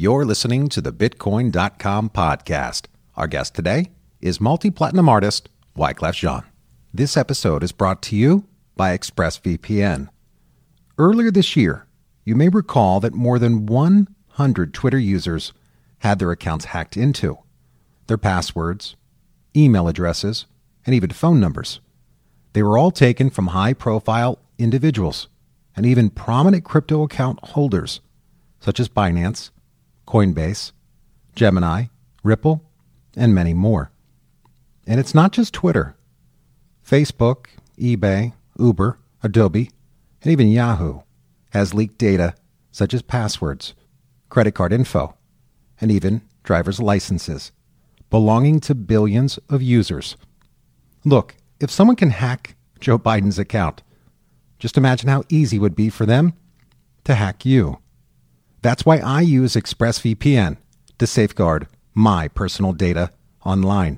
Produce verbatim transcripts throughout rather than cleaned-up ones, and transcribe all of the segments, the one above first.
You're listening to the Bitcoin dot com podcast. Our guest today is multi-platinum artist Wyclef Jean. This episode is brought to you by ExpressVPN. Earlier this year, you may recall that more than one hundred Twitter users had their accounts hacked into, their passwords, email addresses, and even phone numbers. They were all taken from high-profile individuals and even prominent crypto account holders, such as Binance, Coinbase, Gemini, Ripple, and many more. And it's not just Twitter. Facebook, eBay, Uber, Adobe, and even Yahoo has leaked data such as passwords, credit card info, and even driver's licenses belonging to billions of users. Look, if someone can hack Joe Biden's account, just imagine how easy it would be for them to hack you. That's why I use ExpressVPN to safeguard my personal data online.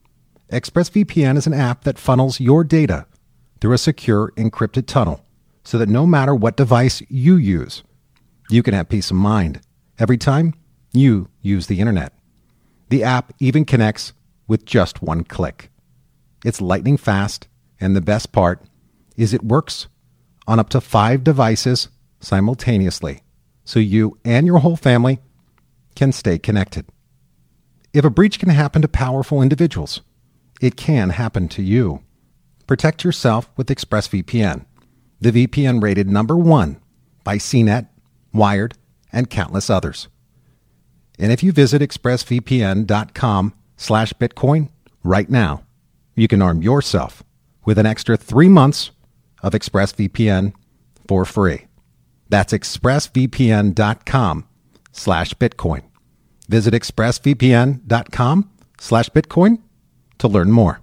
ExpressVPN is an app that funnels your data through a secure encrypted tunnel so that no matter what device you use, you can have peace of mind every time you use the internet. The app even connects with just one click. It's lightning fast, and the best part is it works on up to five devices simultaneously, so you and your whole family can stay connected. If a breach can happen to powerful individuals, it can happen to you. Protect yourself with ExpressVPN, the V P N rated number one by C net, Wired, and countless others. And if you visit expressvpn.com slash Bitcoin right now, you can arm yourself with an extra three months of ExpressVPN for free. That's expressvpn.com slash Bitcoin. Visit expressvpn.com slash Bitcoin to learn more.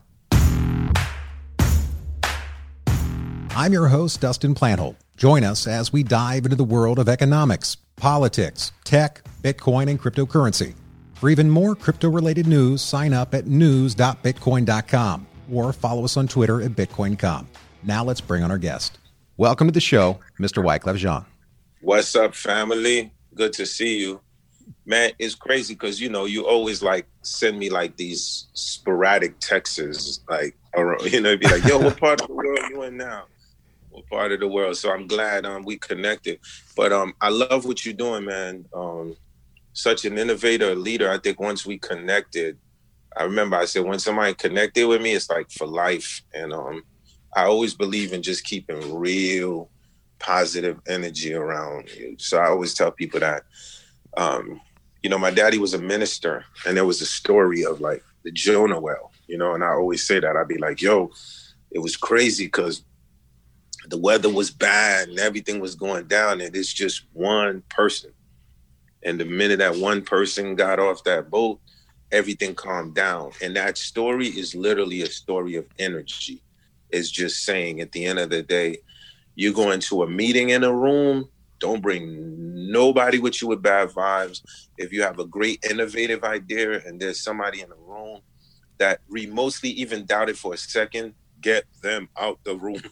I'm your host, Dustin Plantholt. Join us as we dive into the world of economics, politics, tech, Bitcoin, and cryptocurrency. For even more crypto-related news, sign up at news dot bitcoin dot com or follow us on Twitter at Bitcoin dot com. Now let's bring on our guest. Welcome to the show, Mister Wyclef Jean. What's up, family? Good to see you. Man, it's crazy because, you know, you always, like, send me, like, these sporadic texts, like, or, you know, be like, yo, what part of the world you in now? What part of the world? So I'm glad um, we connected. But um, I love what you're doing, man. Um, such an innovator, leader. I think once we connected, I remember I said, when somebody connected with me, it's like for life. And um, I always believe in just keeping real positive energy around you. So I always tell people that, um, you know, my daddy was a minister, and there was a story of like the Jonah well, you know, and I always say that. I'd be like, yo, it was crazy because the weather was bad and everything was going down, and it's just one person. And the minute that one person got off that boat, everything calmed down. And that story is literally a story of energy. It's just saying at the end of the day, you go into a meeting in a room, don't bring nobody with you with bad vibes. If you have a great innovative idea and there's somebody in the room that remotely even doubted for a second, get them out the room.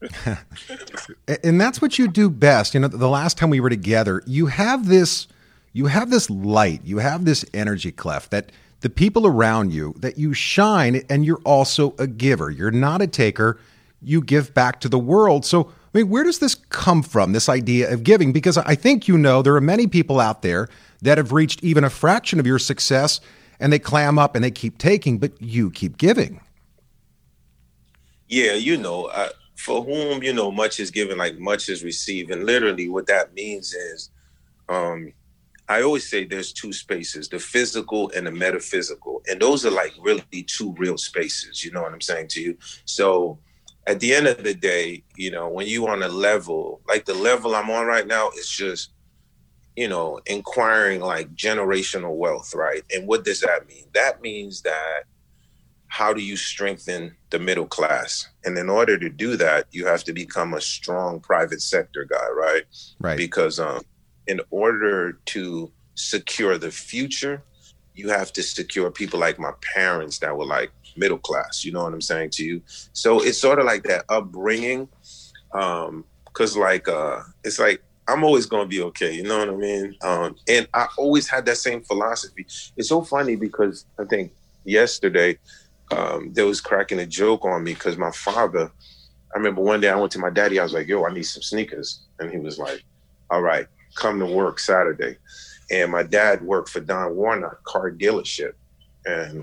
And that's what you do best. You know, the last time we were together, you have this, you have this light, you have this energy, Clef, that the people around you, that you shine, and you're also a giver. You're not a taker. You give back to the world. So, I mean, where does this come from, this idea of giving? Because I think, you know, there are many people out there that have reached even a fraction of your success, and they clam up and they keep taking, but you keep giving. Yeah, you know, uh, for whom, you know, much is given, like much is received. And literally what that means is, um, I always say there's two spaces, the physical and the metaphysical. And those are like really two real spaces, you know what I'm saying to you? So at the end of the day, you know, when you on a level, like the level I'm on right now, it's just, you know, inquiring like generational wealth, right? And what does that mean? That means that how do you strengthen the middle class? And in order to do that, you have to become a strong private sector guy, right? Right. Because um, in order to secure the future, you have to secure people like my parents that were like middle class, you know what I'm saying to you? So it's sort of like that upbringing. Um, cause like, uh, it's like, I'm always gonna be okay. You know what I mean? Um, and I always had that same philosophy. It's so funny because I think yesterday um, they was cracking a joke on me because my father. I remember one day I went to my daddy. I was like, "Yo, I need some sneakers," and he was like, "All right, come to work Saturday." And my dad worked for Don Warnock car dealership, and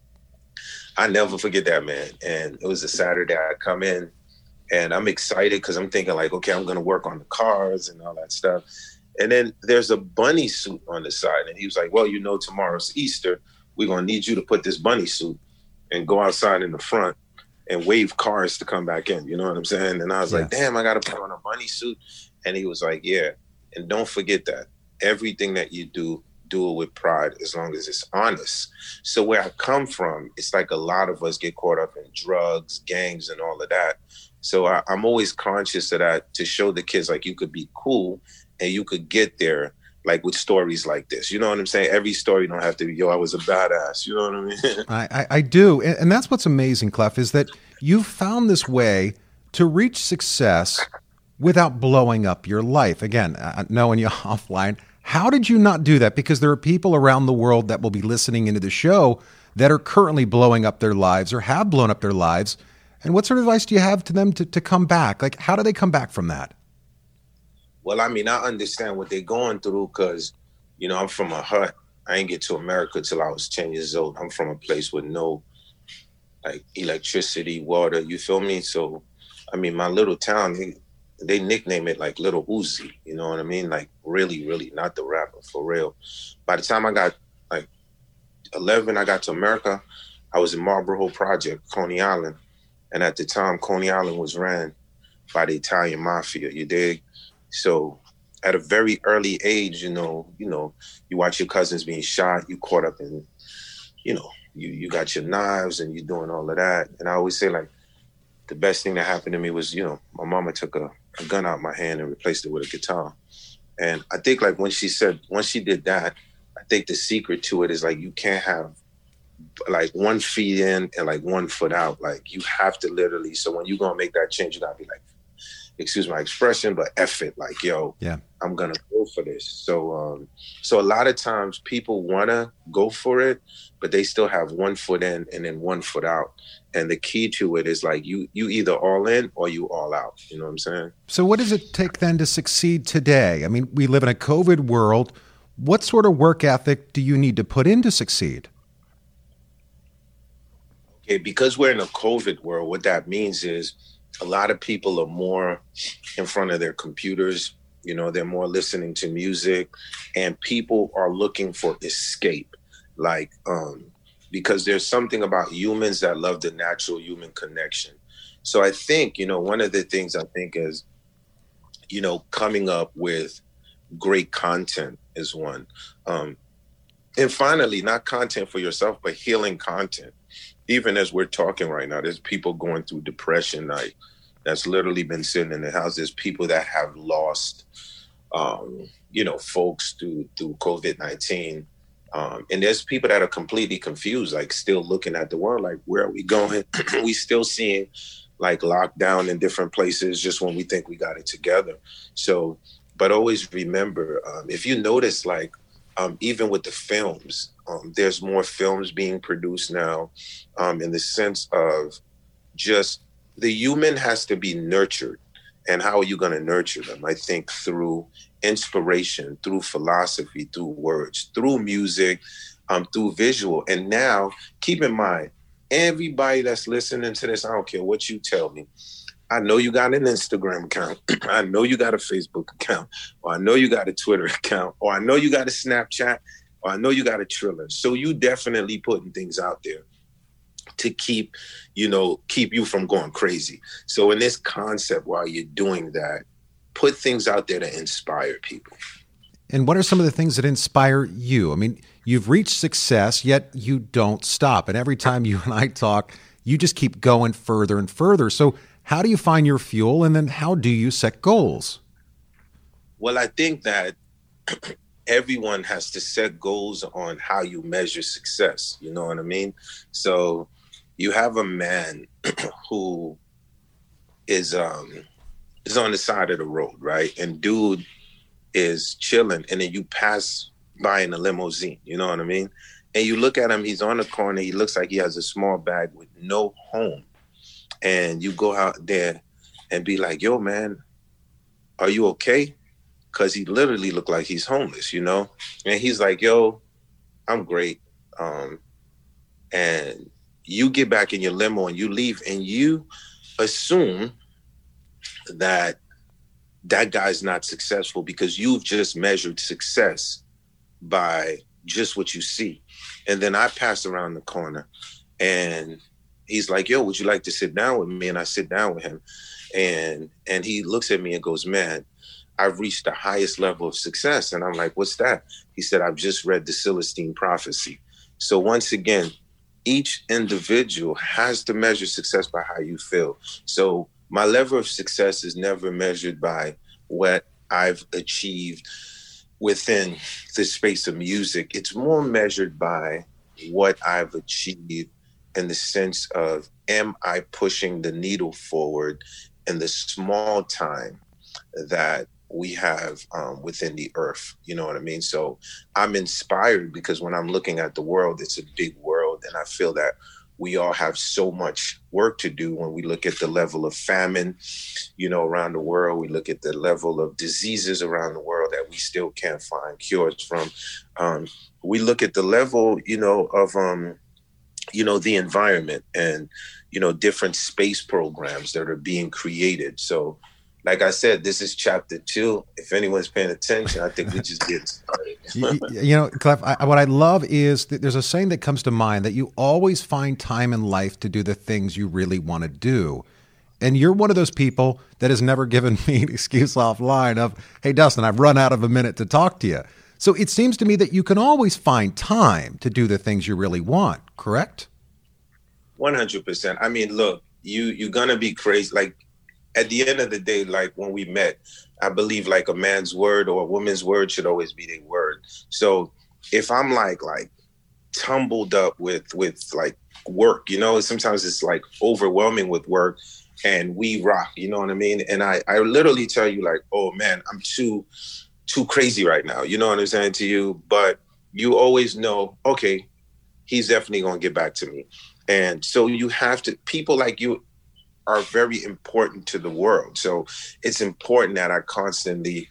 I never forget that, man. And it was a Saturday. I come in. And I'm excited because I'm thinking like, okay, I'm going to work on the cars and all that stuff. And then there's a bunny suit on the side. And he was like, well, you know, tomorrow's Easter. We're going to need you to put this bunny suit and go outside in the front and wave cars to come back in. You know what I'm saying? And I was yeah. like, damn, I got to put on a bunny suit. And he was like, yeah. And don't forget that everything that you do, do it with pride as long as it's honest. So where I come from, it's like a lot of us get caught up in drugs, gangs, and all of that. So I, I'm always conscious of that to show the kids like you could be cool and you could get there like with stories like this. You know what I'm saying? Every story don't have to be, yo, I was a badass. You know what I mean? I, I, I do. And, and that's what's amazing, Clef, is that you've found this way to reach success without blowing up your life. Again, uh, knowing you offline, how did you not do that? Because there are people around the world that will be listening into the show that are currently blowing up their lives or have blown up their lives. And what sort of advice do you have to them to, to come back? Like, how do they come back from that? Well, I mean, I understand what they're going through because, you know, I'm from a hut. I didn't get to America till I was ten years old. I'm from a place with no, like, electricity, water, you feel me? So, I mean, my little town, they, they nickname it, like, Little Uzi, you know what I mean? Like, really, really, not the rapper, for real. By the time I got, like, eleven, I got to America, I was in Marlboro Project, Coney Island. And at the time, Coney Island was ran by the Italian mafia, you dig? So at a very early age, you know, you know, you watch your cousins being shot, you caught up in, you know, you, you got your knives and you're doing all of that. And I always say, like, the best thing that happened to me was, you know, my mama took a, a gun out of my hand and replaced it with a guitar. And I think, like, when she said, once she did that, I think the secret to it is, like, you can't have like one feet in and like one foot out. Like you have to literally, so when you're gonna make that change, you gotta be like, excuse my expression, but F it, like, yo, yeah, I'm gonna go for this. So um so a lot of times people wanna go for it, but they still have one foot in and then one foot out. And the key to it is like you you either all in or you all out. You know what I'm saying? So what does it take then to succeed today? I mean, we live in a COVID world. What sort of work ethic do you need to put in to succeed? Okay, because we're in a COVID world, what that means is a lot of people are more in front of their computers. You know, they're more listening to music, and people are looking for escape. Like, um, because there's something about humans that love the natural human connection. So I think, you know, one of the things I think is, you know, coming up with great content is one. Um, and finally, not content for yourself, but healing content. Even as we're talking right now, there's people going through depression, like that's literally been sitting in the house. There's people that have lost, um, you know, folks through through COVID nineteen. Um, and there's people that are completely confused, like still looking at the world, like, where are we going? We still seeing like lockdown in different places just when we think we got it together. So, but always remember, um, if you notice, like, um, even with the films, um, there's more films being produced now, um, in the sense of just the human has to be nurtured. And how are you going to nurture them? I think through inspiration, through philosophy, through words, through music, um, through visual. And now, keep in mind, everybody that's listening to this, I don't care what you tell me, I know you got an Instagram account. I know you got a Facebook account, or I know you got a Twitter account, or I know you got a Snapchat, or I know you got a Triller. So you definitely putting things out there to keep, you know, keep you from going crazy. So in this concept, while you're doing that, put things out there to inspire people. And what are some of the things that inspire you? I mean, you've reached success, yet you don't stop. And every time you and I talk, you just keep going further and further. So how do you find your fuel? And then how do you set goals? Well, I think that everyone has to set goals on how you measure success. You know what I mean? So you have a man who is um is on the side of the road, right? And dude is chilling, and then you pass by in a limousine, you know what I mean? And you look at him, he's on the corner, he looks like he has a small bag with no home. And you go out there and be like, yo, man, are you okay? Because he literally looked like he's homeless, you know? And he's like, yo, I'm great. Um, and you get back in your limo and you leave, and you assume that that guy's not successful because you've just measured success by just what you see. And then I pass around the corner and he's like, yo, would you like to sit down with me? And I sit down with him, and and he looks at me and goes, man, I've reached the highest level of success. And I'm like, what's that? He said, I've just read the Celestine Prophecy. So once again, each individual has to measure success by how you feel. So my level of success is never measured by what I've achieved within the space of music. It's more measured by what I've achieved in the sense of, am I pushing the needle forward in the small time that we have um, within the earth? You know what I mean? So I'm inspired because when I'm looking at the world, it's a big world. And I feel that we all have so much work to do when we look at the level of famine, you know, around the world. We look at the level of diseases around the world that we still can't find cures from. Um, we look at the level, you know, of, um, you know, the environment and, you know, different space programs that are being created. So, like I said, this is chapter two. If anyone's paying attention, I think we just get started. you, you know, Clef, I, what I love is that there's a saying that comes to mind that you always find time in life to do the things you really want to do. And you're one of those people that has never given me an excuse offline of, hey, Dustin, I've run out of a minute to talk to you. So it seems to me that you can always find time to do the things you really want, correct? one hundred percent. I mean, look, you, you're going to be crazy. Like, at the end of the day, like when we met, I believe like a man's word or a woman's word should always be their word. So if I'm like, like tumbled up with, with like work, you know, sometimes it's like overwhelming with work and we rock, you know what I mean? And I, I literally tell you like, oh man, I'm too, too crazy right now. You know what I'm saying to you? But you always know, okay, he's definitely going to get back to me. And so you have to, people like you are very important to the world. So it's important that I constantly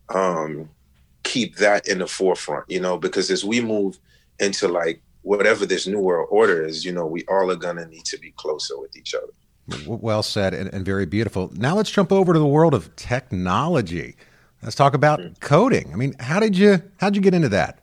um, keep that in the forefront, you know, because as we move into like whatever this new world order is, you know, we all are going to need to be closer with each other. Well said and, and very beautiful. Now let's jump over to the world of technology. Let's talk about mm-hmm. coding. I mean, how did you, how'd you get into that?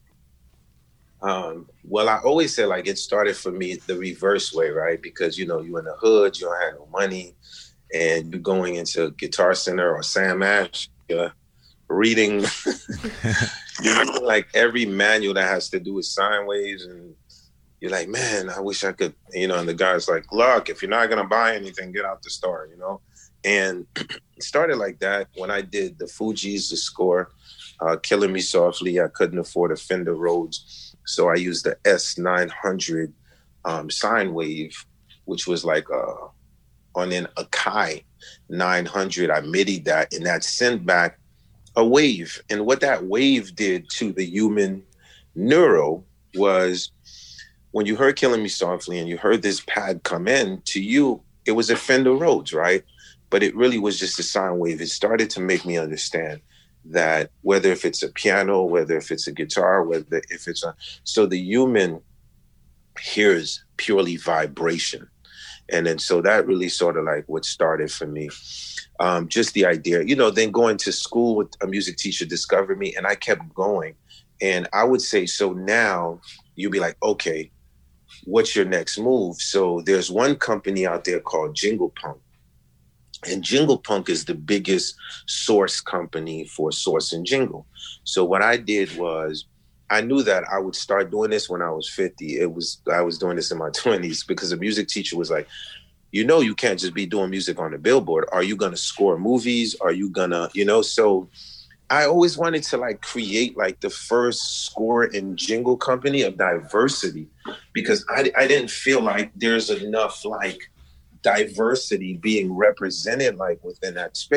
Um, well, I always say like it started for me the reverse way, right? Because, you know, you're in the hood, you don't have no money, and you're going into Guitar Center or Sam Ash, you're reading, you're reading like every manual that has to do with sine waves, and you're like, man, I wish I could, you know, and the guy's like, look, if you're not going to buy anything, get out the store, you know? And it started like that when I did the Fugees, the score, uh, Killing Me Softly. I couldn't afford a Fender Rhodes. So I used the S nine hundred um, sine wave, which was like uh, on an Akai nine hundred. I MIDI'd that, and that sent back a wave. And what that wave did to the human neuro was when you heard Killing Me Softly and you heard this pad come in, to you, it was a Fender Rhodes, right? But it really was just a sine wave. It started to make me understand that whether if it's a piano, whether if it's a guitar, whether if it's a, so the human hears purely vibration. And then, so that really sort of like what started for me. Um, just the idea, you know, then going to school with a music teacher discovered me and I kept going. And I would say, so now you'd be like, okay, what's your next move? So there's one company out there called Jingle Punk. And Jingle Punk is the biggest source company for source and jingle. So what I did was I knew that I would start doing this when I was fifty. It was, I was doing this in my twenties because a music teacher was like, you know, you can't just be doing music on the billboard. Are you going to score movies? Are you going to, you know, so I always wanted to like create like the first score and jingle company of diversity because I, I didn't feel like there's enough like diversity being represented like within that space.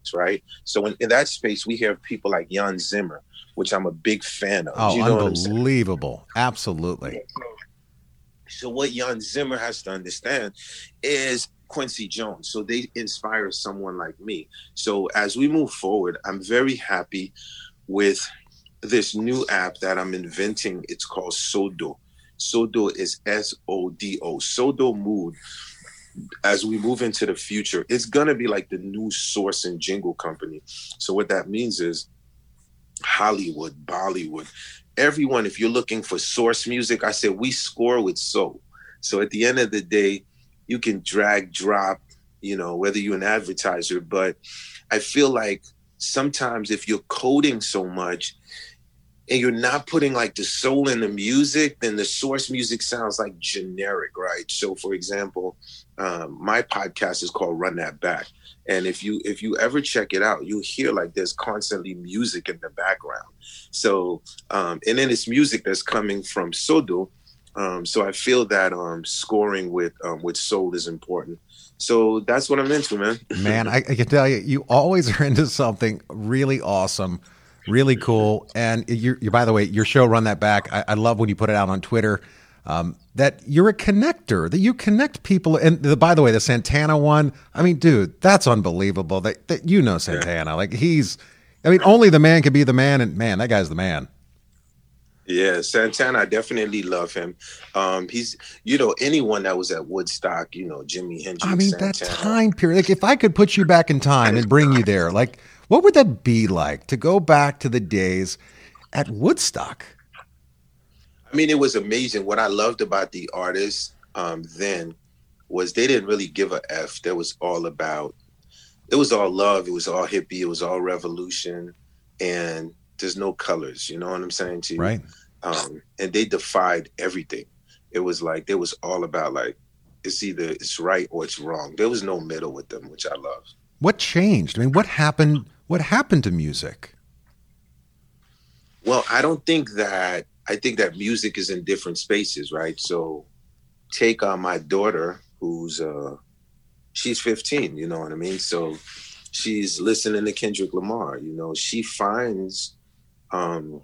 right? So in, in that space, we hear people like Jan Zimmer, which I'm a big fan of. Oh, you know unbelievable. Absolutely. So what Jan Zimmer has to understand is Quincy Jones. So they inspire someone like me. So as we move forward, I'm very happy with this new app that I'm inventing. It's called Sodo. Sodo is S O D O. Sodo Mood. As we move into the future, it's going to be like the new source and jingle company. So what that means is Hollywood, Bollywood, everyone, if you're looking for source music, I said we score with soul. So at the end of the day, you can drag, drop, you know, whether you're an advertiser. But I feel like sometimes if you're coding so much and you're not putting like the soul in the music, then the source music sounds like generic, right? So for example, um, my podcast is called Run That Back. And if you if you ever check it out, you hear like there's constantly music in the background. So, um, and then it's music that's coming from Sodo. Um, so I feel that um, scoring with um, with soul is important. So that's what I'm into, man. Man, I, I can tell you, you always are into something really awesome, really cool. And you're, you're by the way, your show, Run That Back, I, I love when you put it out on Twitter, um, that you're a connector, that you connect people. And the, by the way, the Santana one, I mean, dude, that's unbelievable. That, that you know Santana. Like he's, I mean, only the man can be the man. And man, that guy's the man. Yeah, Santana, I definitely love him. Um, he's, you know, anyone that was at Woodstock, you know, Jimi Hendrix. I mean, Santana. that time period. Like, if I could put you back in time and bring you there, like, what would that be like to go back to the days at Woodstock? I mean, it was amazing. What I loved about the artists um, then was they didn't really give a F. That was all about, it was all love. It was all hippie. It was all revolution. And there's no colors, you know what I'm saying to you? Right. Um, and they defied everything. It was like, it was all about like, it's either it's right or it's wrong. There was no middle with them, which I love. What changed? I mean, what happened? What happened to music? Well, I don't think that, I think that music is in different spaces, right? So take uh, my daughter, who's, uh, she's fifteen, you know what I mean? So she's listening to Kendrick Lamar, you know, she finds um,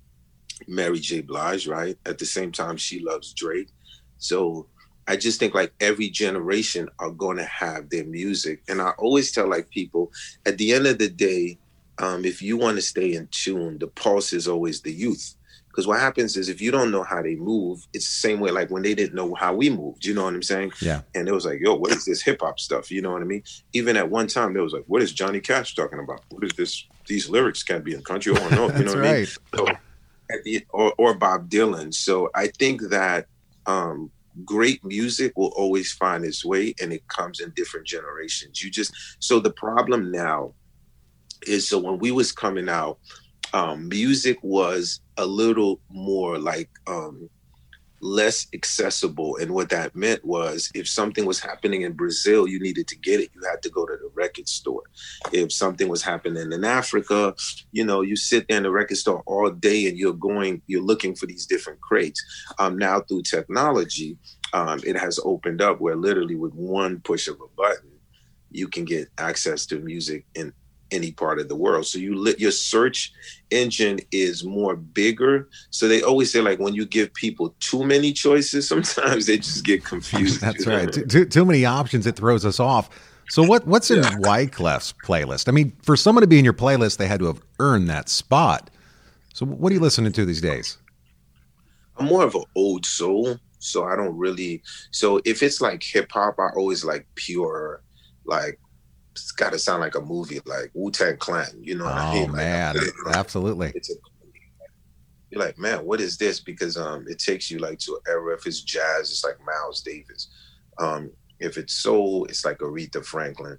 Mary J. Blige, right? At the same time, she loves Drake. So I just think like every generation are going to have their music. And I always tell like people, at the end of the day, um, if you want to stay in tune, the pulse is always the youth. Because what happens is if you don't know how they move, it's the same way like when they didn't know how we moved, you know what I'm saying? Yeah. And it was like, yo, what is this hip hop stuff? You know what I mean? Even at one time, there was like, what is Johnny Cash talking about? What is this? These lyrics can't be in country. Oh, no, you know what I mean? So, at the, or, or Bob Dylan. So I think that um, great music will always find its way and it comes in different generations. You just, so the problem now is, so when we was coming out, um, music was a little more like um, less accessible. And what that meant was if something was happening in Brazil, you needed to get it. You had to go to the record store. If something was happening in Africa, you know, you sit there in the record store all day and you're going, you're looking for these different crates. Um, now through technology, um, it has opened up where literally with one push of a button, you can get access to music in any part of the world. So you lit your search engine is more bigger. So they always say like when you give people too many choices, sometimes they just get confused. That's right. Too, too, too many options, it throws us off. So what what's in yeah. Wyclef's playlist? I mean, for someone to be in your playlist, they had to have earned that spot. So what are you listening to these days? I'm more of an old soul. So I don't really, so if it's like hip hop, I always like pure, like, it's got to sound like a movie, like Wu-Tang Clan, you know what oh, I mean? Like, man, absolutely. It's a, you're like, man, what is this? Because um, it takes you like to an era. If it's jazz, it's like Miles Davis. Um, if it's soul, it's like Aretha Franklin.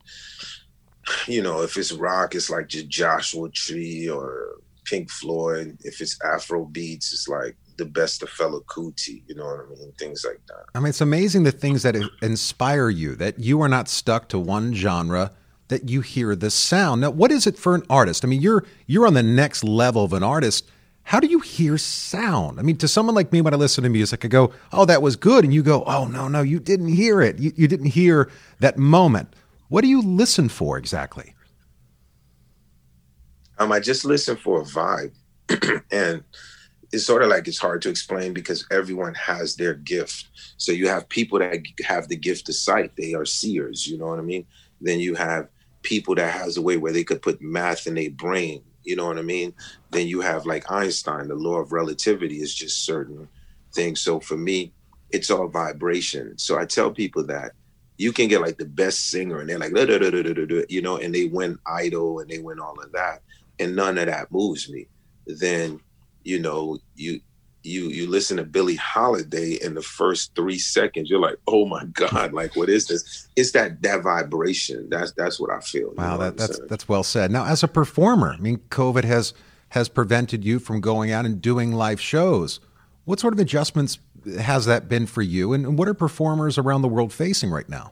You know, if it's rock, it's like Joshua Tree or Pink Floyd. If it's Afro beats, it's like the best of Fela Kuti, you know what I mean? Things like that. I mean, it's amazing the things that inspire you, that you are not stuck to one genre, that you hear the sound. Now, what is it for an artist? I mean, you're you're on the next level of an artist. How do you hear sound? I mean, to someone like me, when I listen to music, I go, oh, that was good. And you go, oh, no, no, you didn't hear it. You, you didn't hear that moment. What do you listen for exactly? Um, I just listen for a vibe. And it's sort of like it's hard to explain because everyone has their gift. So you have people that have the gift of sight. They are seers, you know what I mean? Then you have people that has a way where they could put math in their brain, you know what I mean? Then you have like Einstein, the law of relativity is just certain things. So for me, it's all vibration. So I tell people that you can get like the best singer and they're like, da, da, da, da, da, da, you know, and they win Idol and they win all of that. And none of that moves me. Then, you know, you you you listen to Billie Holiday in the first three seconds, you're like, oh my God, like what is this? It's that that vibration. That's that's what I feel. Wow, you know that, that's that's well said. Now, as a performer, I mean, COVID has has prevented you from going out and doing live shows. What sort of adjustments has that been for you, and what are performers around the world facing right now?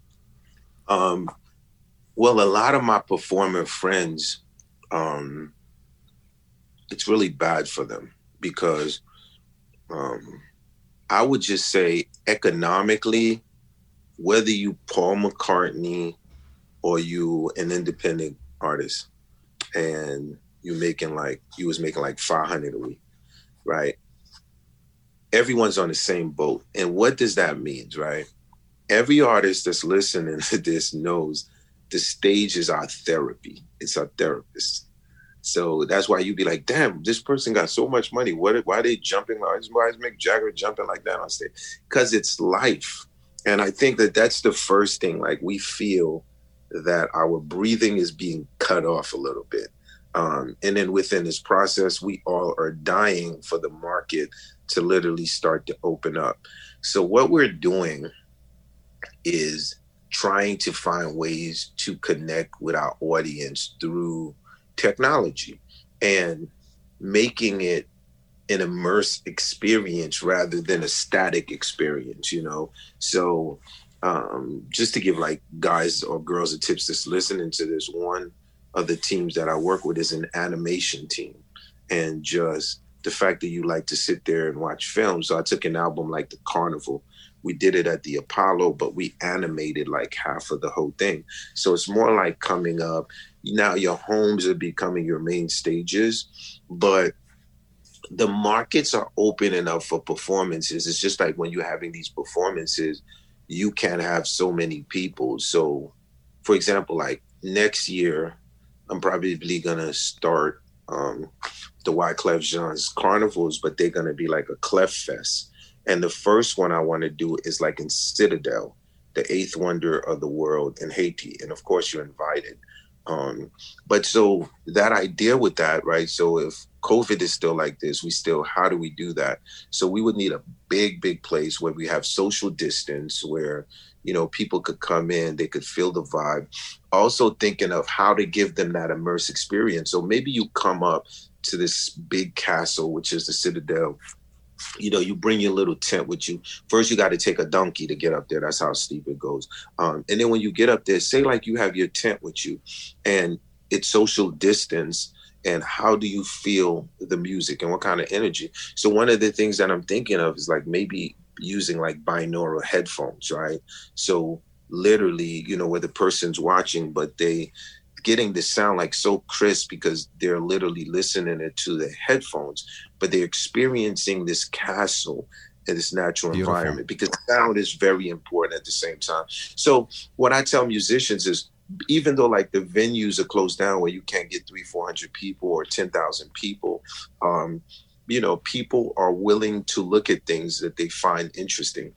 Um, well, a lot of my performer friends, um, it's really bad for them because um, I would just say economically, whether you Paul McCartney or you an independent artist and you making like, you was making like five hundred a week, right? Everyone's on the same boat. And what does that mean, right? Every artist that's listening to this knows the stage is our therapy. It's our therapist. So that's why you be like, damn, this person got so much money. What? Why are they jumping? Why is Mick Jagger jumping like that on stage? Because it's life. And I think that that's the first thing. Like we feel that our breathing is being cut off a little bit. Um, and then within this process, we all are dying for the market to literally start to open up. So what we're doing is trying to find ways to connect with our audience through technology and making it an immersive experience rather than a static experience, you know? So um, just to give like guys or girls a tips that's listening to this, one of the teams that I work with is an animation team. And just the fact that you like to sit there and watch films. So I took an album like The Carnival. We did it at the Apollo, but we animated like half of the whole thing. So it's more like coming up. Now your homes are becoming your main stages, but the markets are opening up for performances. It's just like when you're having these performances, you can't have so many people. So for example, like next year, I'm probably gonna start um, the Wyclef Jean's carnivals, but they're gonna be like a Clef Fest. And the first one I want to do is like in Citadel, the eighth wonder of the world in Haiti. And of course you're invited. Um, but so that idea with that, right? So if COVID is still like this, we still, how do we do that? So we would need a big, big place where we have social distance, where, you know, people could come in, they could feel the vibe. Also thinking of how to give them that immersive experience. So maybe you come up to this big castle, which is the Citadel. You know, you bring your little tent with you. First, you got to take a donkey to get up there. That's how steep it goes. Um, and then when you get up there, say like you have your tent with you and it's social distance. And how do you feel the music and what kind of energy? So one of the things that I'm thinking of is like maybe using like binaural headphones, right? So literally, you know, where the person's watching, but they getting the sound like so crisp because they're literally listening it to the headphones, but they're experiencing this castle in this natural Beautiful. environment, because sound is very important at the same time. So what I tell musicians is, even though like the venues are closed down where you can't get three, four hundred people or ten thousand people, um, you know, people are willing to look at things that they find interesting.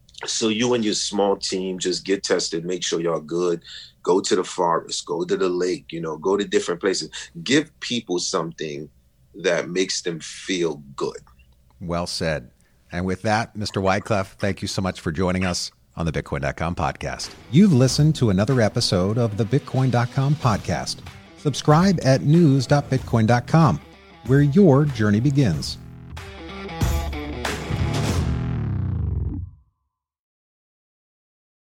So you and your small team just get tested, make sure y'all good. Go to the forest, go to the lake, you know, go to different places. Give people something that makes them feel good. Well said. And with that, Mister Wyclef, thank you so much for joining us on the Bitcoin dot com podcast. You've listened to another episode of the Bitcoin dot com podcast. Subscribe at news dot bitcoin dot com, where your journey begins.